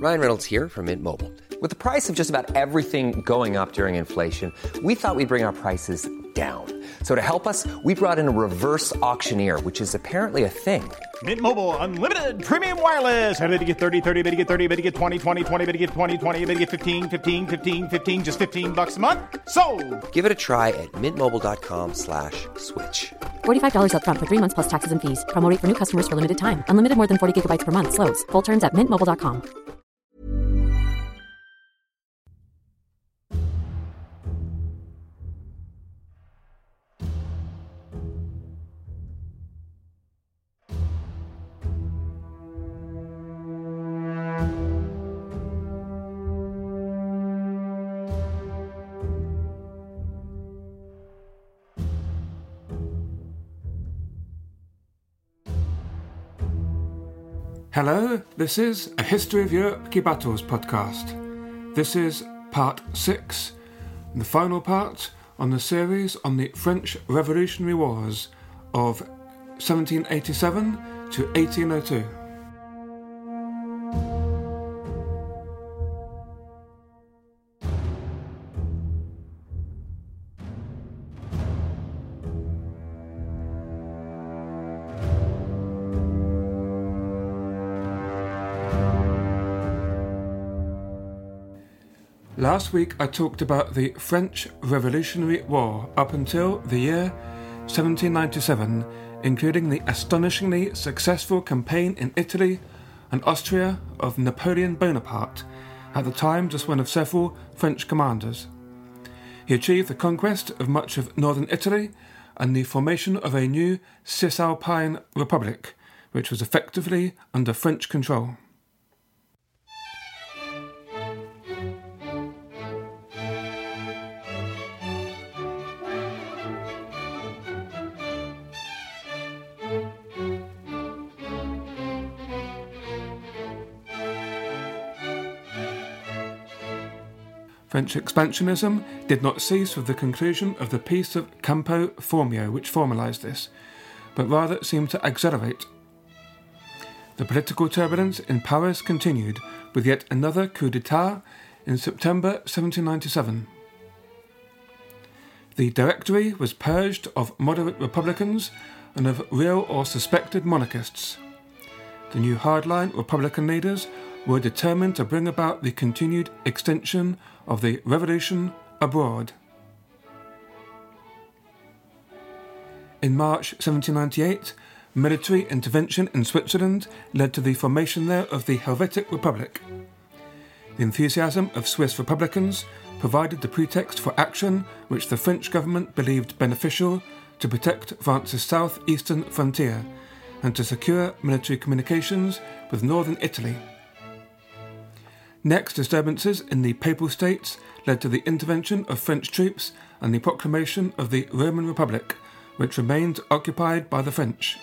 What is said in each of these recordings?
Ryan Reynolds here from Mint Mobile. With the price of just about everything going up during inflation, we thought we'd bring our prices down. So to help us, we brought in a reverse auctioneer, which is apparently a thing. Mint Mobile Unlimited Premium Wireless. How to get 30, 30, bit to get 30, bit to get 20, 20, 20, bit to get 20, 20, bit to get 15, 15, 15, 15, just $15 a month? Sold! Give it a try at mintmobile.com/switch. $45 up front for 3 months plus taxes and fees. Promo rate for new customers for limited time. Unlimited more than 40 gigabytes per month. Slows full terms at mintmobile.com. Hello, this is A History of Europe Key Battles podcast. This is part 6, the final part on the series on the French Revolutionary Wars of 1787 to 1802. Last week I talked about the French Revolutionary War up until the year 1797, including the astonishingly successful campaign in Italy and Austria of Napoleon Bonaparte, at the time just one of several French commanders. He achieved the conquest of much of northern Italy and the formation of a new Cisalpine Republic, which was effectively under French control. French expansionism did not cease with the conclusion of the Peace of Campo Formio, which formalised this, but rather seemed to accelerate. The political turbulence in Paris continued, with yet another coup d'etat in September 1797. The Directory was purged of moderate republicans and of real or suspected monarchists. The new hardline Republican leaders were determined to bring about the continued extension of the revolution abroad. In March 1798, military intervention in Switzerland led to the formation there of the Helvetic Republic. The enthusiasm of Swiss republicans provided the pretext for action which the French government believed beneficial to protect France's south-eastern frontier and to secure military communications with northern Italy. Next, disturbances in the Papal States led to the intervention of French troops and the proclamation of the Roman Republic, which remained occupied by the French.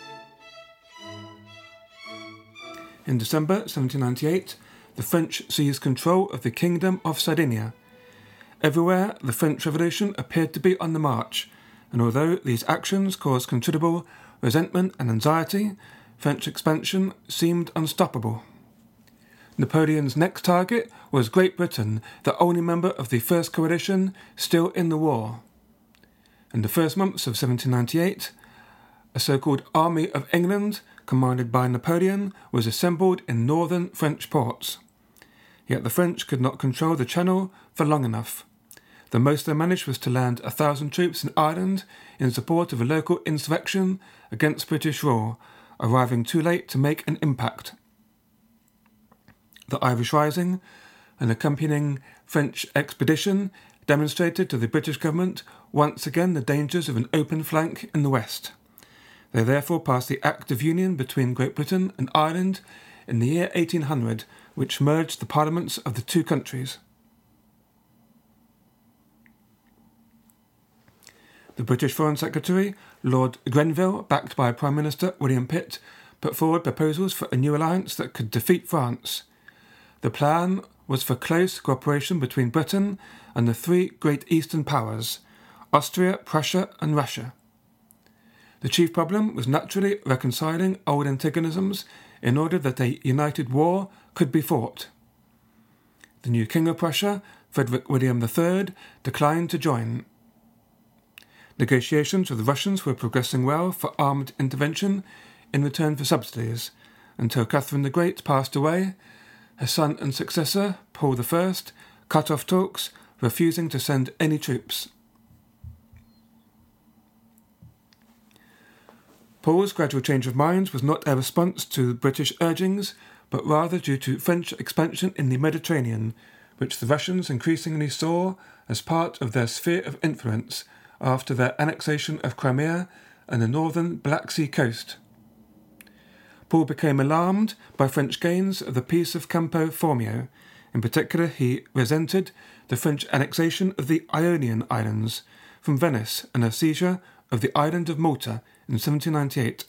In December 1798, the French seized control of the Kingdom of Sardinia. Everywhere, the French Revolution appeared to be on the march, and although these actions caused considerable resentment and anxiety, French expansion seemed unstoppable. Napoleon's next target was Great Britain, the only member of the First Coalition still in the war. In the first months of 1798, a so-called Army of England, commanded by Napoleon, was assembled in northern French ports. Yet the French could not control the Channel for long enough. The most they managed was to land 1,000 troops in Ireland in support of a local insurrection against British rule, arriving too late to make an impact. The Irish Rising, an accompanying French expedition, demonstrated to the British government once again the dangers of an open flank in the west. They therefore passed the Act of Union between Great Britain and Ireland in the year 1800, which merged the parliaments of the two countries. The British Foreign Secretary, Lord Grenville, backed by Prime Minister William Pitt, put forward proposals for a new alliance that could defeat France. The plan was for close cooperation between Britain and the three great Eastern powers, Austria, Prussia and Russia. The chief problem was naturally reconciling old antagonisms in order that a united war could be fought. The new King of Prussia, Frederick William III, declined to join. Negotiations with the Russians were progressing well for armed intervention in return for subsidies, until Catherine the Great passed away. Her son and successor, Paul I, cut off talks, refusing to send any troops. Paul's gradual change of mind was not a response to British urgings, but rather due to French expansion in the Mediterranean, which the Russians increasingly saw as part of their sphere of influence after their annexation of Crimea and the northern Black Sea coast. Paul became alarmed by French gains at the Peace of Campo Formio. In particular, he resented the French annexation of the Ionian Islands from Venice and a seizure of the island of Malta in 1798.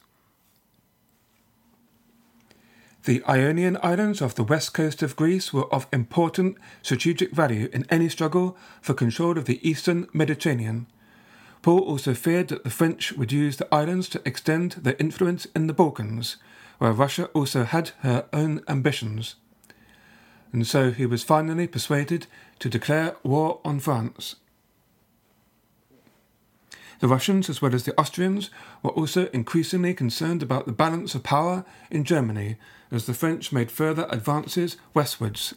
The Ionian Islands off the west coast of Greece were of important strategic value in any struggle for control of the eastern Mediterranean. Paul also feared that the French would use the islands to extend their influence in the Balkans, where Russia also had her own ambitions. And so he was finally persuaded to declare war on France. The Russians, as well as the Austrians, were also increasingly concerned about the balance of power in Germany as the French made further advances westwards.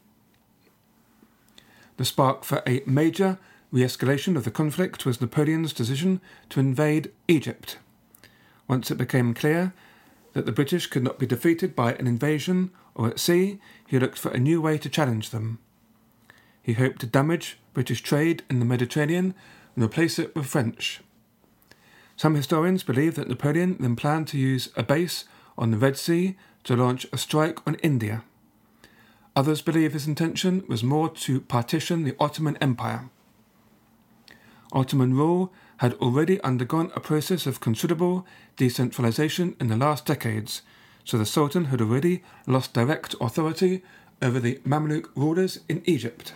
The spark for a major re-escalation of the conflict was Napoleon's decision to invade Egypt. Once it became clear that the British could not be defeated by an invasion or at sea, he looked for a new way to challenge them. He hoped to damage British trade in the Mediterranean and replace it with French. Some historians believe that Napoleon then planned to use a base on the Red Sea to launch a strike on India. Others believe his intention was more to partition the Ottoman Empire. Ottoman rule had already undergone a process of considerable decentralization in the last decades, so the Sultan had already lost direct authority over the Mamluk rulers in Egypt.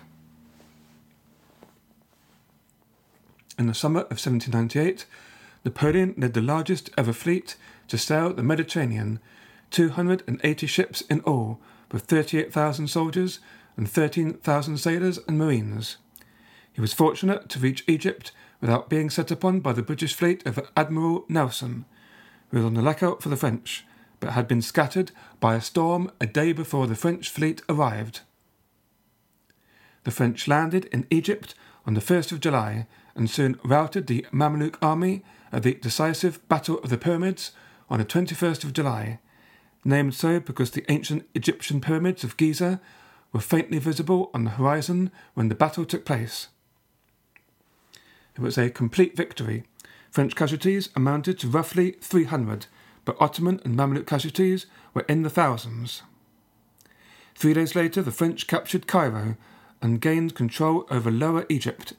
In the summer of 1798, Napoleon led the largest ever fleet to sail the Mediterranean, 280 ships in all, with 38,000 soldiers and 13,000 sailors and marines. He was fortunate to reach Egypt without being set upon by the British fleet of Admiral Nelson, who was on the lookout for the French, but had been scattered by a storm a day before the French fleet arrived. The French landed in Egypt on the 1st of July and soon routed the Mamluk army at the decisive Battle of the Pyramids on the 21st of July, named so because the ancient Egyptian pyramids of Giza were faintly visible on the horizon when the battle took place. It was a complete victory. French casualties amounted to roughly 300, but Ottoman and Mamluk casualties were in the thousands. 3 days later, the French captured Cairo and gained control over Lower Egypt.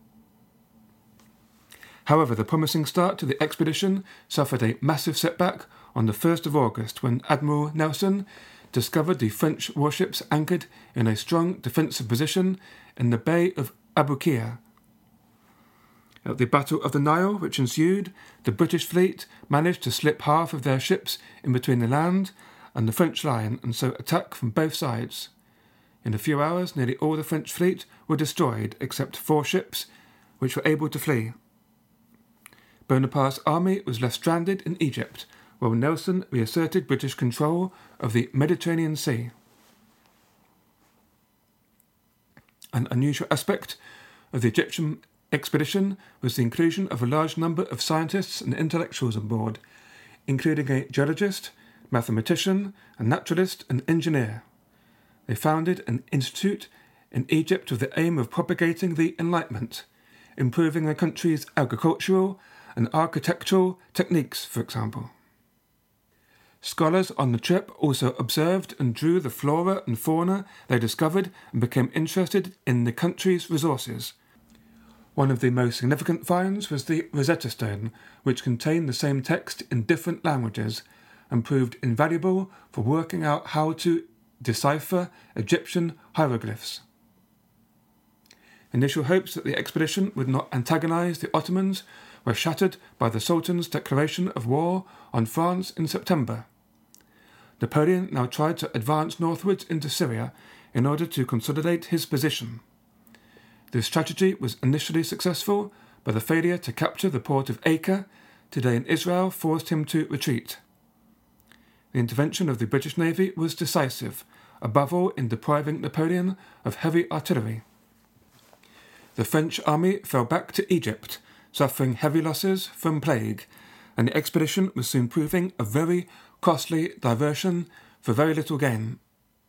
However, the promising start to the expedition suffered a massive setback on the 1st of August when Admiral Nelson discovered the French warships anchored in a strong defensive position in the Bay of Abukir. At the Battle of the Nile, which ensued, the British fleet managed to slip half of their ships in between the land and the French line and so attack from both sides. In a few hours, nearly all the French fleet were destroyed except 4 ships, which were able to flee. Bonaparte's army was left stranded in Egypt, while Nelson reasserted British control of the Mediterranean Sea. An unusual aspect of the Egyptian expedition was the inclusion of a large number of scientists and intellectuals on board, including a geologist, mathematician, a naturalist, and engineer. They founded an institute in Egypt with the aim of propagating the Enlightenment, improving the country's agricultural and architectural techniques, for example. Scholars on the trip also observed and drew the flora and fauna they discovered and became interested in the country's resources. One of the most significant finds was the Rosetta Stone, which contained the same text in different languages and proved invaluable for working out how to decipher Egyptian hieroglyphs. Initial hopes that the expedition would not antagonize the Ottomans were shattered by the Sultan's declaration of war on France in September. Napoleon now tried to advance northwards into Syria, in order to consolidate his position. This strategy was initially successful, but the failure to capture the port of Acre, today in Israel, forced him to retreat. The intervention of the British Navy was decisive, above all in depriving Napoleon of heavy artillery. The French army fell back to Egypt, suffering heavy losses from plague, and the expedition was soon proving a very costly diversion for very little gain.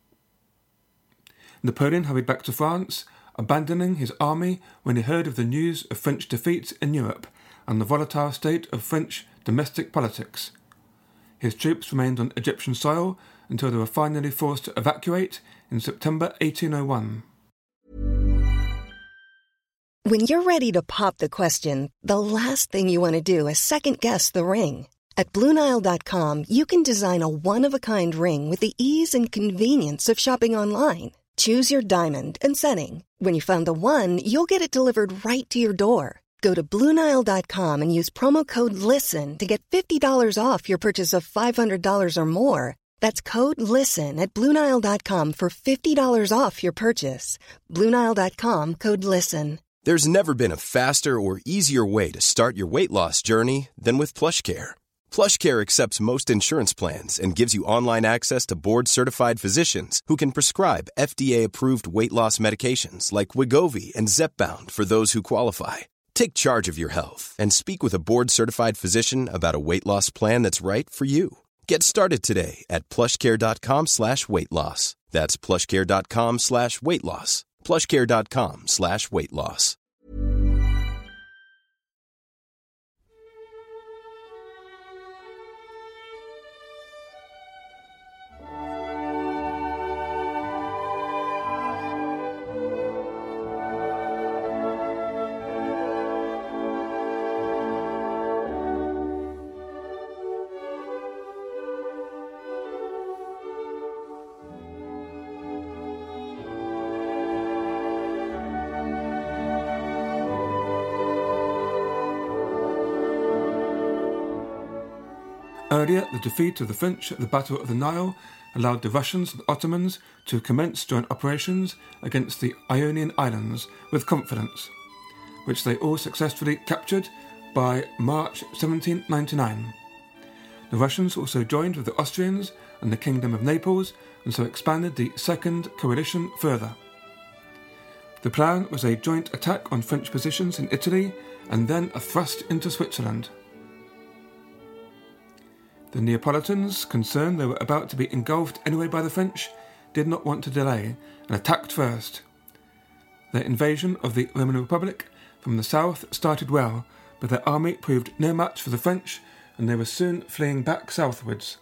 Napoleon hurried back to France, abandoning his army when he heard of the news of French defeats in Europe and the volatile state of French domestic politics. His troops remained on Egyptian soil until they were finally forced to evacuate in September 1801. When you're ready to pop the question, the last thing you want to do is second-guess the ring. At BlueNile.com, you can design a one-of-a-kind ring with the ease and convenience of shopping online. Choose your diamond and setting. When you find the one, you'll get it delivered right to your door. Go to BlueNile.com and use promo code LISTEN to get $50 off your purchase of $500 or more. That's code LISTEN at BlueNile.com for $50 off your purchase. BlueNile.com, code LISTEN. There's never been a faster or easier way to start your weight loss journey than with PlushCare. PlushCare accepts most insurance plans and gives you online access to board-certified physicians who can prescribe FDA-approved weight loss medications like Wegovy and Zepbound for those who qualify. Take charge of your health and speak with a board-certified physician about a weight loss plan that's right for you. Get started today at plushcare.com/weight loss. That's plushcare.com/weight loss. plushcare.com/weight loss. Earlier, the defeat of the French at the Battle of the Nile allowed the Russians and Ottomans to commence joint operations against the Ionian Islands with confidence, which they all successfully captured by March 1799. The Russians also joined with the Austrians and the Kingdom of Naples and so expanded the Second Coalition further. The plan was a joint attack on French positions in Italy and then a thrust into Switzerland. The Neapolitans, concerned they were about to be engulfed anyway by the French, did not want to delay and attacked first. Their invasion of the Roman Republic from the south started well, but their army proved no match for the French and they were soon fleeing back southwards.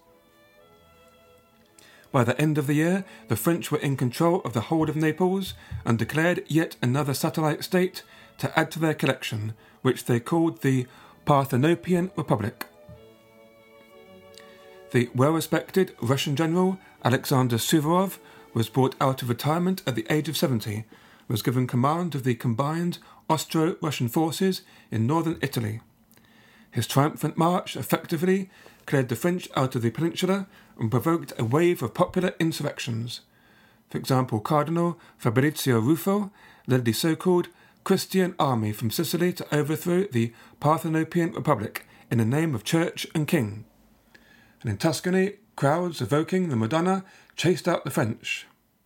By the end of the year, the French were in control of the whole of Naples and declared yet another satellite state to add to their collection, which they called the Parthenopean Republic. The well-respected Russian general Alexander Suvorov was brought out of retirement at the age of 70, was given command of the combined Austro-Russian forces in northern Italy. His triumphant march effectively cleared the French out of the peninsula and provoked a wave of popular insurrections. For example, Cardinal Fabrizio Ruffo led the so-called Christian army from Sicily to overthrow the Parthenopean Republic in the name of church and king. And in Tuscany, crowds evoking the Madonna chased out the French.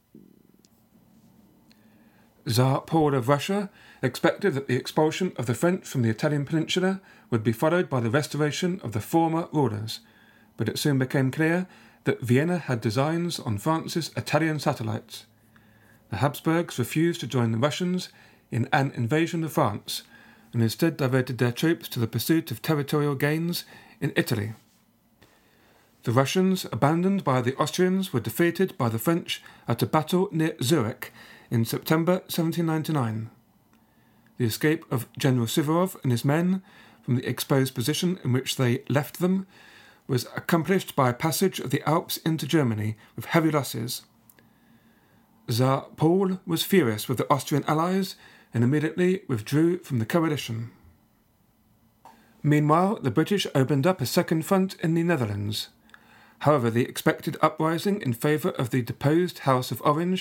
Tsar Paul of Russia expected that the expulsion of the French from the Italian peninsula would be followed by the restoration of the former rulers, but it soon became clear that Vienna had designs on France's Italian satellites. The Habsburgs refused to join the Russians in an invasion of France, and instead diverted their troops to the pursuit of territorial gains in Italy. The Russians, abandoned by the Austrians, were defeated by the French at a battle near Zurich in September 1799. The escape of General Suvorov and his men from the exposed position in which they left them was accomplished by a passage of the Alps into Germany with heavy losses. Tsar Paul was furious with the Austrian allies and immediately withdrew from the coalition. Meanwhile, the British opened up a second front in the Netherlands. However, the expected uprising in favour of the deposed House of Orange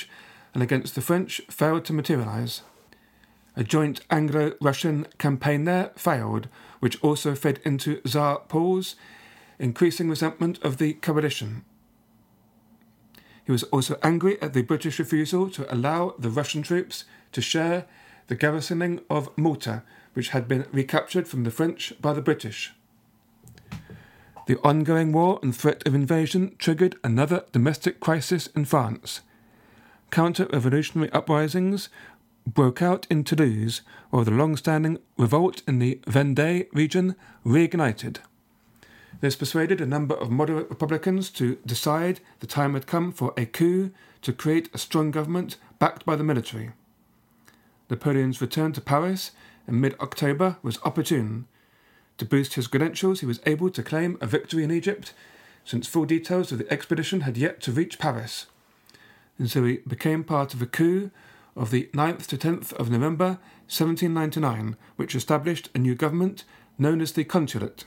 and against the French failed to materialise. A joint Anglo-Russian campaign there failed, which also fed into Tsar Paul's increasing resentment of the coalition. He was also angry at the British refusal to allow the Russian troops to share the garrisoning of Malta, which had been recaptured from the French by the British. The ongoing war and threat of invasion triggered another domestic crisis in France. Counter-revolutionary uprisings broke out in Toulouse, while the long-standing revolt in the Vendée region reignited. This persuaded a number of moderate Republicans to decide the time had come for a coup to create a strong government backed by the military. Napoleon's return to Paris in mid-October was opportune. To boost his credentials, he was able to claim a victory in Egypt, since full details of the expedition had yet to reach Paris. And so he became part of a coup of the 9th to 10th of November 1799, which established a new government known as the Consulate.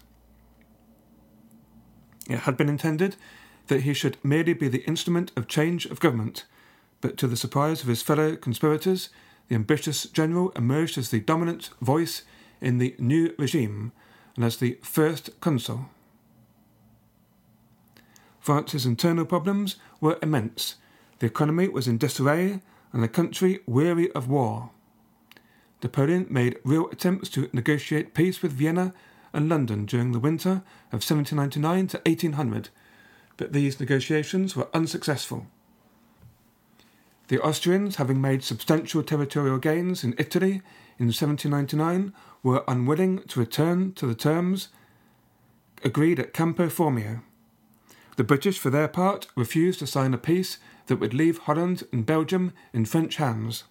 It had been intended that he should merely be the instrument of change of government, but to the surprise of his fellow conspirators, the ambitious general emerged as the dominant voice in the new regime and as the first consul. France's internal problems were immense. The economy was in disarray and the country weary of war. Napoleon made real attempts to negotiate peace with Vienna and London during the winter of 1799 to 1800, but these negotiations were unsuccessful. The Austrians, having made substantial territorial gains in Italy in 1799, were unwilling to return to the terms agreed at Campo Formio. The British, for their part, refused to sign a peace that would leave Holland and Belgium in French hands.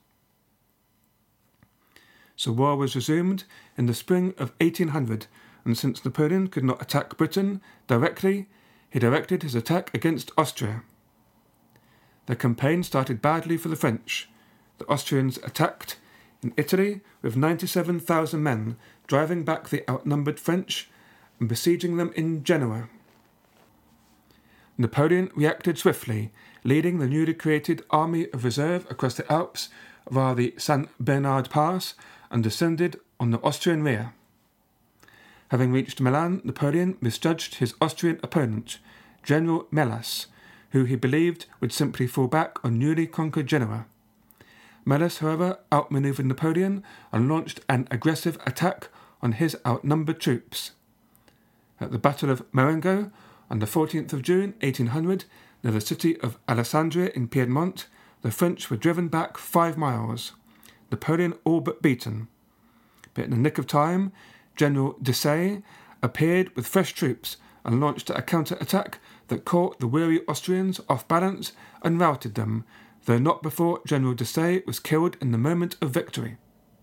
So war was resumed in the spring of 1800, and since Napoleon could not attack Britain directly, he directed his attack against Austria. The campaign started badly for the French. The Austrians attacked in Italy with 97,000 men, driving back the outnumbered French and besieging them in Genoa. Napoleon reacted swiftly, leading the newly created Army of Reserve across the Alps via the St. Bernard Pass and descended on the Austrian rear. Having reached Milan, Napoleon misjudged his Austrian opponent, General Melas, who he believed would simply fall back on newly conquered Genoa. Melas, however, outmaneuvered Napoleon and launched an aggressive attack on his outnumbered troops. At the Battle of Marengo, on the 14th of June 1800, near the city of Alessandria in Piedmont, the French were driven back 5 miles, Napoleon all but beaten. But in the nick of time, General Desaix appeared with fresh troops and launched a counter-attack that caught the weary Austrians off balance and routed them, though not before General Desaix was killed in the moment of victory.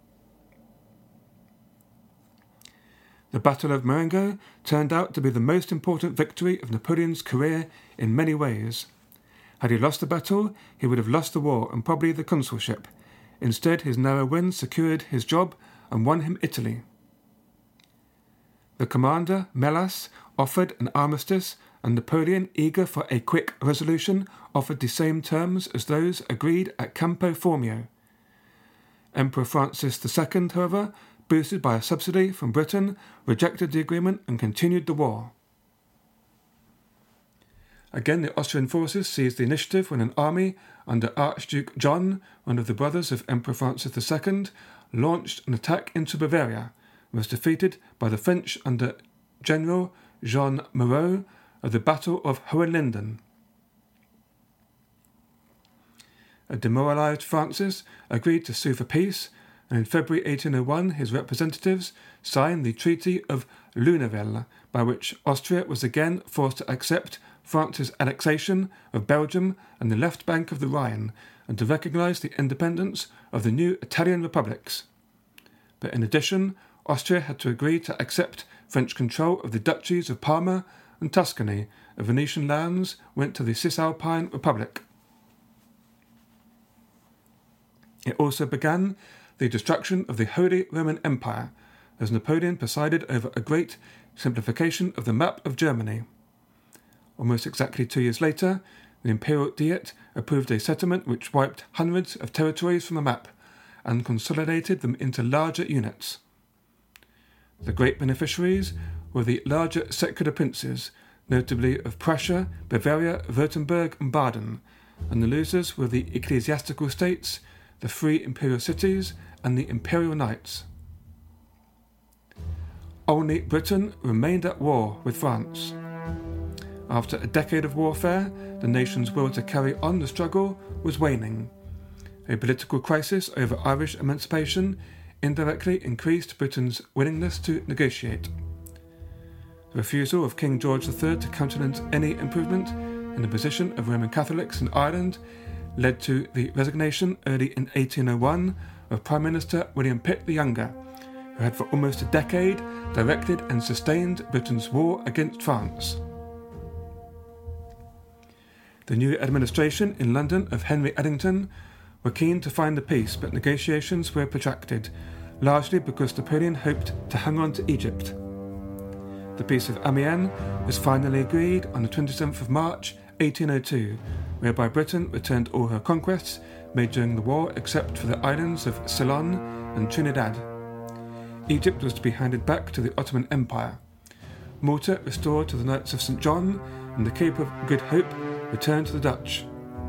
The Battle of Marengo turned out to be the most important victory of Napoleon's career in many ways. Had he lost the battle, he would have lost the war and probably the consulship. Instead, his narrow win secured his job and won him Italy. The commander, Melas, offered an armistice, and Napoleon, eager for a quick resolution, offered the same terms as those agreed at Campo Formio. Emperor Francis II, however, boosted by a subsidy from Britain, rejected the agreement and continued the war. Again, the Austrian forces seized the initiative when an army under Archduke John, one of the brothers of Emperor Francis II, launched an attack into Bavaria and was defeated by the French under General Jean Moreau at the Battle of Hohenlinden. A demoralised Francis agreed to sue for peace, and in February 1801 his representatives signed the Treaty of Lunéville, by which Austria was again forced to accept France's annexation of Belgium and the left bank of the Rhine, and to recognise the independence of the new Italian republics. But in addition, Austria had to agree to accept French control of the duchies of Parma and Tuscany, and Venetian lands went to the Cisalpine Republic. It also began the destruction of the Holy Roman Empire, as Napoleon presided over a great simplification of the map of Germany. Almost exactly 2 years later, the Imperial Diet approved a settlement which wiped hundreds of territories from the map and consolidated them into larger units. The great beneficiaries were the larger secular princes, notably of Prussia, Bavaria, Württemberg and Baden, and the losers were the ecclesiastical states, the free imperial cities and the imperial knights. Only Britain remained at war with France. After a decade of warfare, the nation's will to carry on the struggle was waning. A political crisis over Irish emancipation indirectly increased Britain's willingness to negotiate. The refusal of King George III to countenance any improvement in the position of Roman Catholics in Ireland led to the resignation early in 1801 of Prime Minister William Pitt the Younger, who had for almost a decade directed and sustained Britain's war against France. The new administration in London of Henry Addington were keen to find a peace, but negotiations were protracted, largely because Napoleon hoped to hang on to Egypt. The Peace of Amiens was finally agreed on the 27th of March 1802, whereby Britain returned all her conquests made during the war except for the islands of Ceylon and Trinidad. Egypt was to be handed back to the Ottoman Empire, Malta restored to the Knights of St. John, and the Cape of Good Hope returned to the Dutch.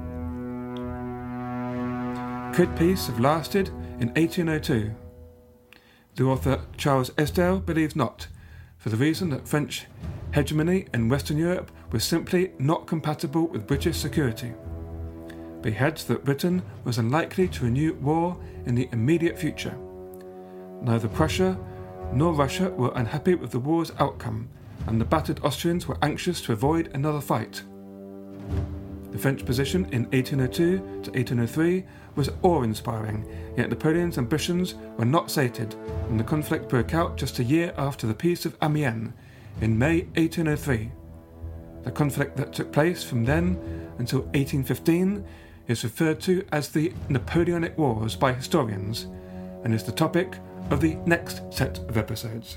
Could peace have lasted in 1802? The author Charles Esdale believes not, for the reason that French hegemony in Western Europe was simply not compatible with British security. But he hedged that Britain was unlikely to renew war in the immediate future. Neither Prussia nor Russia were unhappy with the war's outcome, and the battered Austrians were anxious to avoid another fight. The French position in 1802 to 1803 was awe-inspiring, yet Napoleon's ambitions were not sated, and the conflict broke out just a year after the Peace of Amiens, in May 1803. The conflict that took place from then until 1815 is referred to as the Napoleonic Wars by historians, and is the topic of the next set of episodes.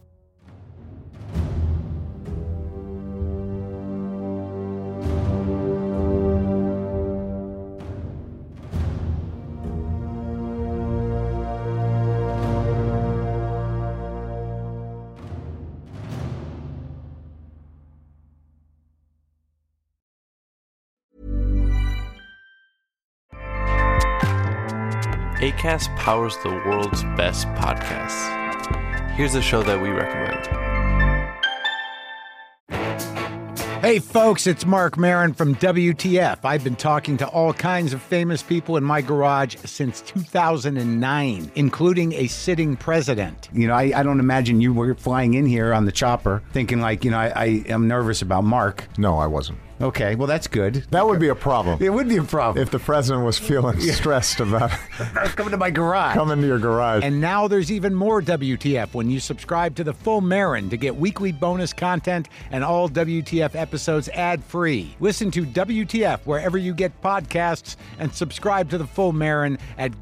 Acast powers the world's best podcasts. Here's a show that we recommend. Hey folks, it's Mark Maron from WTF. I've been talking to all kinds of famous people in my garage since 2009, including a sitting president. You know, I don't imagine you were flying in here on the chopper thinking like, I am nervous about Mark. No, I wasn't. Okay, well, that's good. That would be a problem. It would be a problem. If the president was feeling stressed about coming to my garage. Coming to your garage. And now there's even more WTF when you subscribe to The Full Marin to get weekly bonus content and all WTF episodes ad-free. Listen to WTF wherever you get podcasts and subscribe to The Full Marin at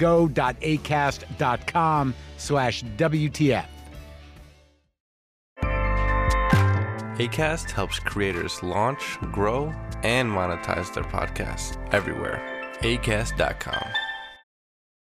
go.acast.com/WTF. Acast helps creators launch, grow, and monetize their podcasts everywhere. Acast.com.